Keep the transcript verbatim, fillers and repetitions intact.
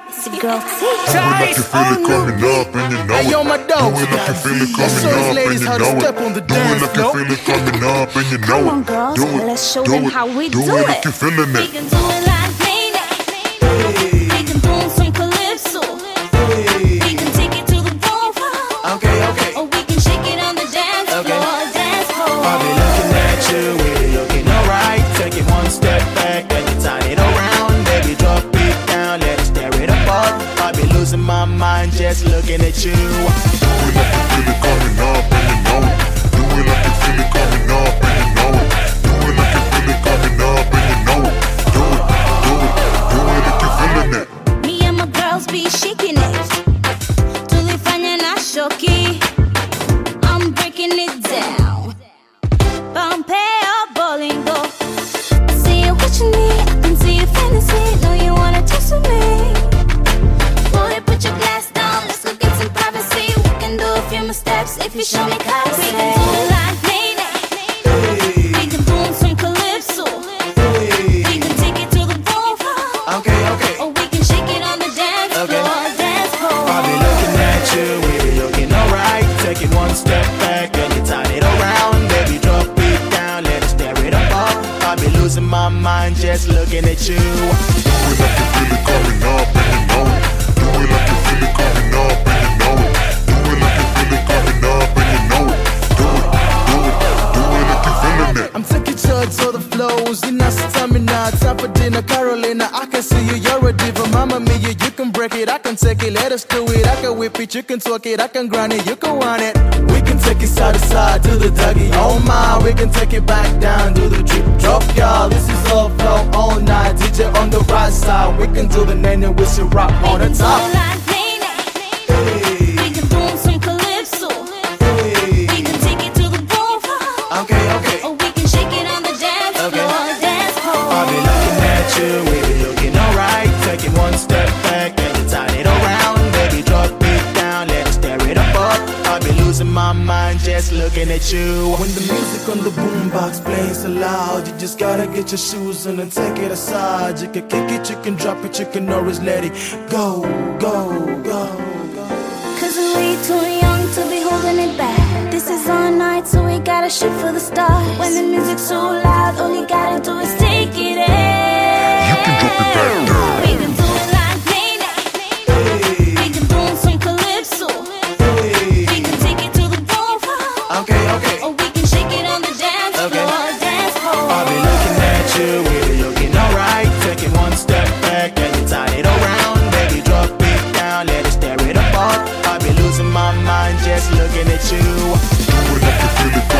It's a girl T. Do it like you feel it coming up and you know it. Hey, yo, my dog. Do it like you feel it Let's show coming these up and ladies you how to know step it. on the Do it dance like you floor. feel it coming up and you know Come on, it. girls, Do it, let's show do them it, how we do do it it. like you feeling We it. can do it like Nene. We can boom some calypso. We can take it to the bonfire. Okay, okay. Or we can shake it on the dance Okay. floor, dance floor. I'll be looking at you, we looking alright. Take it one step back and you turn it around. Baby, drop it down, let us tear it apart. I'll be losing my mind just looking at you. Do it like you feel it coming up and you know it. Do it like you feel it coming up and you know it. Do it like you feel it coming up and you know it. Do it, do it, do it like you feeling it. Me and my girls be shaking it. Tulifanya na shoki. I'm breaking it down. Pompeo Bolingo. See what you need, I can see your fantasy. Know you wanna taste with me. Boy, put your glass down, let's go get some privacy. We can do a few more steps if you show me courtesy. We can do it like Nene. We can boom some calypso. We can take it to the bonfire. Okay, okay. Or we can shake it on the dance Okay. floor, dance floor. I'll be looking at you, we be looking alright. Take it one step back and you turn it around. Baby, drop it down, let us tear it apart. I'll be losing my mind just looking at you. Do it like you feel it coming up and you know it. Do it like you feel it coming up and you know it. Do it like you feel it coming up and you know it. Do it, do it, do it like you feeling it. I'm taking charge of the flows, you're not stamina. Time for dinner, Carolina. I can see you, you're a diva. Mama mia, you can break it, I can take it. Let us do it, I can whip it, you can twerk it, I can grind it, you can want it. We can take it side to side, do the Dougie, oh my. We can take it back down, do the drip drop, y'all. This is all flow all night. D J on the right side, we can do the Nene with some rock on the top. We can do it like Nene. We can boom some calypso. We can take it to the bonfire. Okay, okay. Or we can shake it on the dance Okay. floor, dance floor. I'll be looking at you, we be looking alright. Take it one step back and you turn it around. Baby, drop it down, let us tear it apart. I'll be losing my mind just looking at you. When the music on the boombox plays so loud, you just gotta get your shoes on and take it aside. You can kick it, you can drop it, you can always let it go, go, go, go. Cause we too young to be holding it back. This is our night, so we gotta shoot for the stars. When the music's so loud, all you gotta do is take it in. You can drop it back down. We can do it like Nene. We can boom some calypso. We can take it to the bonfire. Okay, okay. Or we can shake it on the dance Okay. floor, dance floor. I'll be looking at you, we be looking alright. Take it one step back and you turn it around. Baby, drop it down, let us tear it apart. I'll be losing my mind just looking at you. Do it like you feel it